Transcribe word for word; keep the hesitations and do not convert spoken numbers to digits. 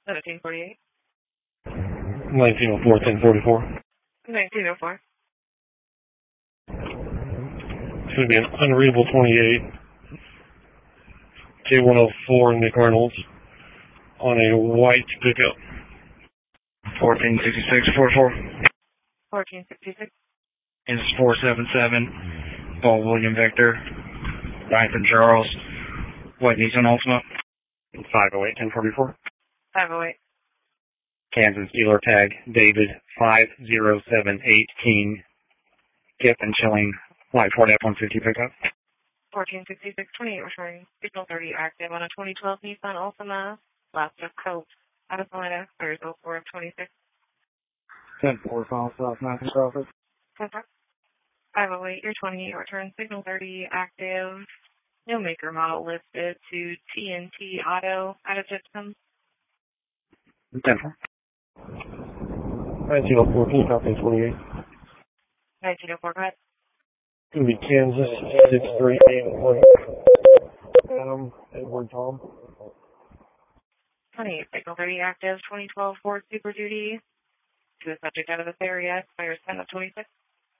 seventeen forty-eight. nineteen oh four, ten forty-four. nineteen oh four. It's going to be an unreadable twenty-eight. K one oh four Nick Reynolds on a white pickup. fourteen sixty-six, forty-four. fourteen sixty-six. Is four seven seven. Paul William Victor. Dyson Charles. White Nissan Altima. five oh eight, ten forty-four. five oh eight. Kansas dealer tag David five oh seven eight King. Kip and Chilling. Light Ford F one fifty pickup. fourteen sixty-six, twenty-eight returning. Signal thirty active on a twenty twelve Nissan Altima. Last of Coat. Out of Atlanta. There's oh four of twenty-six. ten four, South South Matthew Crawford. five oh eight, your twenty-eight return. Signal thirty active. No maker model listed to T N T Auto. Out of Gypsum. ten four. nineteen oh four, King Company twenty-eight. nineteen oh four, go ahead. It's going to be Kansas six three eight one. Adam Edward Tom. twenty-eight, signal thirty active. twenty twelve Ford Super Duty. To the subject out of this area. Expires ten of twenty-six.